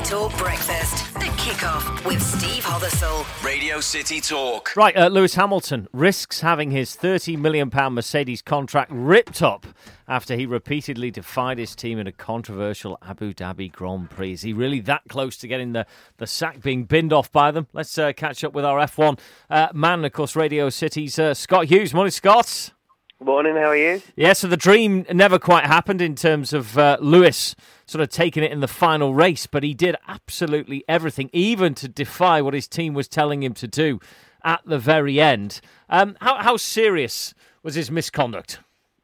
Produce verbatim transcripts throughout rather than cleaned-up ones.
Talk Breakfast. The Kickoff with Steve Hothersall. Radio City Talk. Right, uh, Lewis Hamilton risks having his thirty million pounds Mercedes contract ripped up after he repeatedly defied his team in a controversial Abu Dhabi Grand Prix. Is he really that close to getting the, the sack being binned off by them? Let's uh, catch up with our F one uh, man, of course, Radio City's uh, Scott Hughes. Morning, Scott. Morning, how are you? Yeah, so the dream never quite happened in terms of uh, Lewis sort of taking it in the final race, but he did absolutely everything, even to defy what his team was telling him to do at the very end. Um, how, how serious was his misconduct?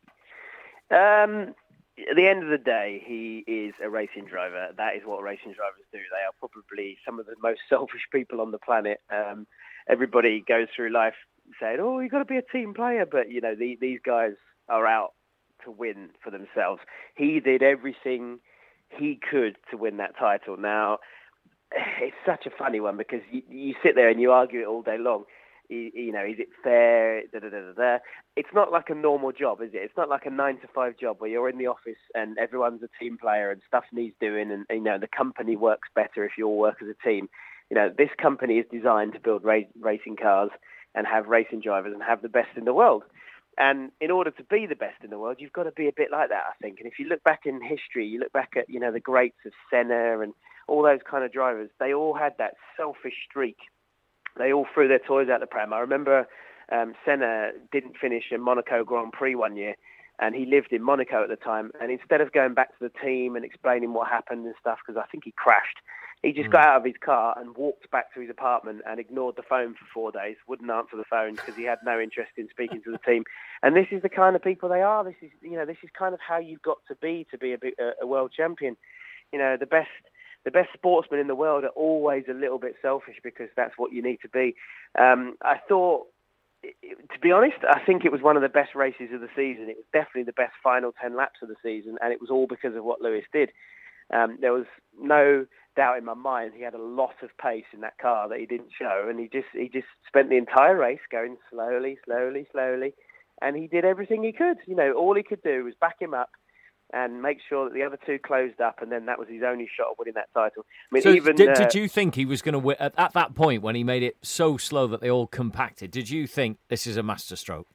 Um, at the end of the day, he is a racing driver. That is what racing drivers do. They are probably some of the most selfish people on the planet. Um, everybody goes through life saying, oh, you've got to be a team player. But, you know, the, these guys are out to win for themselves. He did everything he could to win that title. Now, it's such a funny one because you, you sit there and you argue it all day long. You, you know, is it fair? Da, da, da, da, da. It's not like a normal job, is it? It's not like a nine to five job where you're in the office and everyone's a team player and stuff needs doing and, you know, the company works better if you all work as a team. You know, this company is designed to build ra- racing cars and have racing drivers and have the best in the world. And in order to be the best in the world, you've got to be a bit like that, I think. And if you look back in history, you look back at, you know, the greats of Senna and all those kind of drivers, they all had that selfish streak. They all threw their toys out the pram. I remember um, Senna didn't finish in Monaco Grand Prix one year, and he lived in Monaco at the time. And instead of going back to the team and explaining what happened and stuff, because I think he crashed, he just mm. got out of his car and walked back to his apartment and ignored the phone for four days, wouldn't answer the phone because he had no interest in speaking to the team. And this is the kind of people they are. This is, you know, this is kind of how you've got to be to be a, a world champion. You know, the best... The best sportsmen in the world are always a little bit selfish because that's what you need to be. Um, I thought, to be honest, I think it was one of the best races of the season. It was definitely the best final ten laps of the season, and it was all because of what Lewis did. Um, there was no doubt in my mind he had a lot of pace in that car that he didn't show, and he just he just spent the entire race going slowly, slowly, slowly, and he did everything he could. You know, all he could do was back him up and make sure that the other two closed up, and then that was his only shot of winning that title. I mean, so even, did, uh, did you think he was going to win, at, at that point when he made it so slow that they all compacted, did you think this is a masterstroke?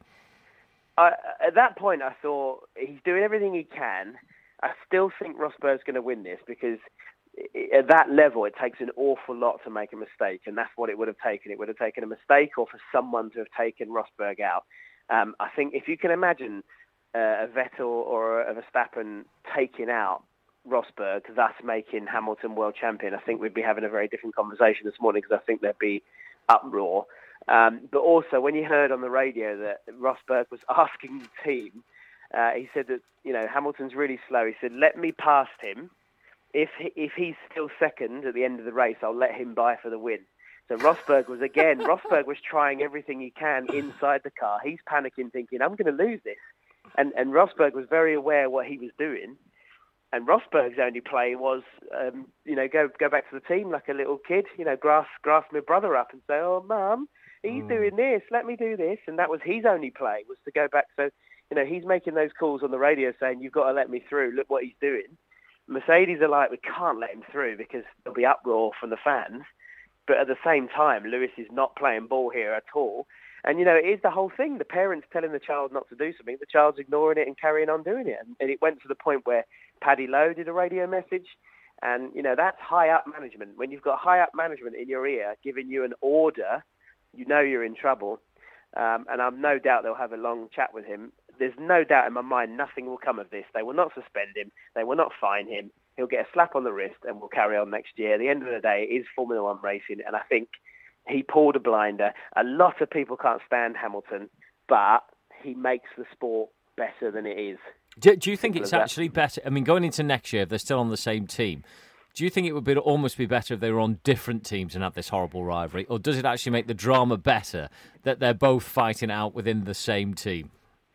I, at that point, I thought he's doing everything he can. I still think Rosberg's going to win this because at that level, it takes an awful lot to make a mistake, and that's what it would have taken. It would have taken a mistake or for someone to have taken Rosberg out. Um, I think if you can imagine Uh, a Vettel or a Verstappen taking out Rosberg, thus making Hamilton world champion, I think we'd be having a very different conversation this morning because I think there'd be uproar. Um, but also, when you heard on the radio that Rosberg was asking the team, uh, he said that, you know, Hamilton's really slow. He said, let me past him. If he, if he's still second at the end of the race, I'll let him by for the win. So Rosberg was, again, Rosberg was trying everything he can inside the car. He's panicking, thinking, I'm going to lose this. And, and Rosberg was very aware what he was doing. And Rosberg's only play was, um, you know, go go back to the team like a little kid, you know, grasp, grasp my brother up and say, oh, Mum, he's mm. doing this, let me do this. And that was his only play, was to go back. So, you know, he's making those calls on the radio saying, you've got to let me through, look what he's doing. Mercedes are like, we can't let him through because there'll be uproar from the fans. But at the same time, Lewis is not playing ball here at all. And, you know, it is the whole thing. The parents telling the child not to do something, the child's ignoring it and carrying on doing it. And, and it went to the point where Paddy Lowe did a radio message. And, you know, that's high-up management. When you've got high-up management in your ear giving you an order, you know you're in trouble. Um, and I've no doubt they'll have a long chat with him. There's no doubt in my mind nothing will come of this. They will not suspend him. They will not fine him. He'll get a slap on the wrist and we'll carry on next year. At the end of the day, it is Formula One racing. And I think he pulled a blinder. A lot of people can't stand Hamilton, but he makes the sport better than it is. Do, do you think Simple it's actually better? I mean, going into next year, if they're still on the same team, do you think it would be almost be better if they were on different teams and had this horrible rivalry? Or does it actually make the drama better that they're both fighting out within the same team?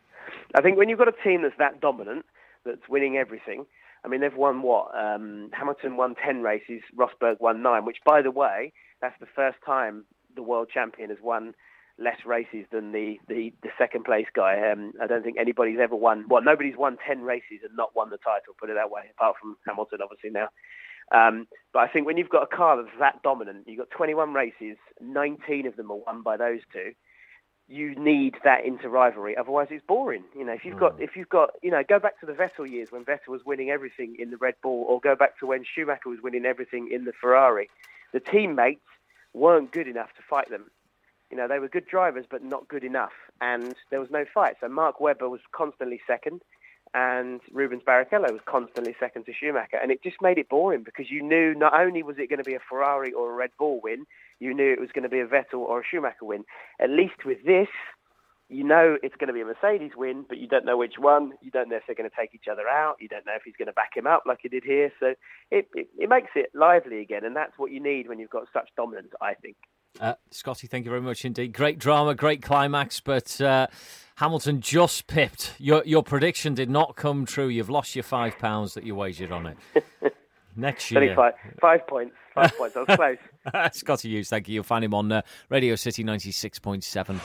I think when you've got a team that's that dominant, that's winning everything, I mean, they've won what? Um, Hamilton won ten races, Rosberg won nine, which, by the way, that's the first time the world champion has won less races than the, the, the second place guy. Um, I don't think anybody's ever won, well, nobody's won ten races and not won the title, put it that way, apart from Hamilton, obviously, now. Um, but I think when you've got a car that's that dominant, you've got twenty-one races, nineteen of them are won by those two. You need that inter-rivalry, otherwise it's boring. You know, if you've got, if you've got, you know, go back to the Vettel years when Vettel was winning everything in the Red Bull, or go back to when Schumacher was winning everything in the Ferrari. The teammates weren't good enough to fight them. You know, they were good drivers, but not good enough, and there was no fight. So Mark Webber was constantly second, and Rubens Barrichello was constantly second to Schumacher, and it just made it boring because you knew not only was it going to be a Ferrari or a Red Bull win, you knew it was going to be a Vettel or a Schumacher win. At least with this, you know it's going to be a Mercedes win, but you don't know which one. You don't know if they're going to take each other out. You don't know if he's going to back him up like he did here. So it, it, it makes it lively again, and that's what you need when you've got such dominance, I think. Uh, Scotty, thank you very much indeed. Great drama, great climax, but uh, Hamilton just pipped. Your your prediction did not come true. You've lost your five pounds that you wagered on it. Next year. Five, five points. Five points. I was close. Scotty Hughes, thank you. You'll find him on uh, Radio City ninety-six point seven.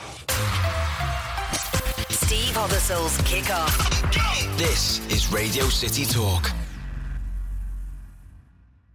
Steve Hoddlesoul's Kick-Off. This is Radio City Talk.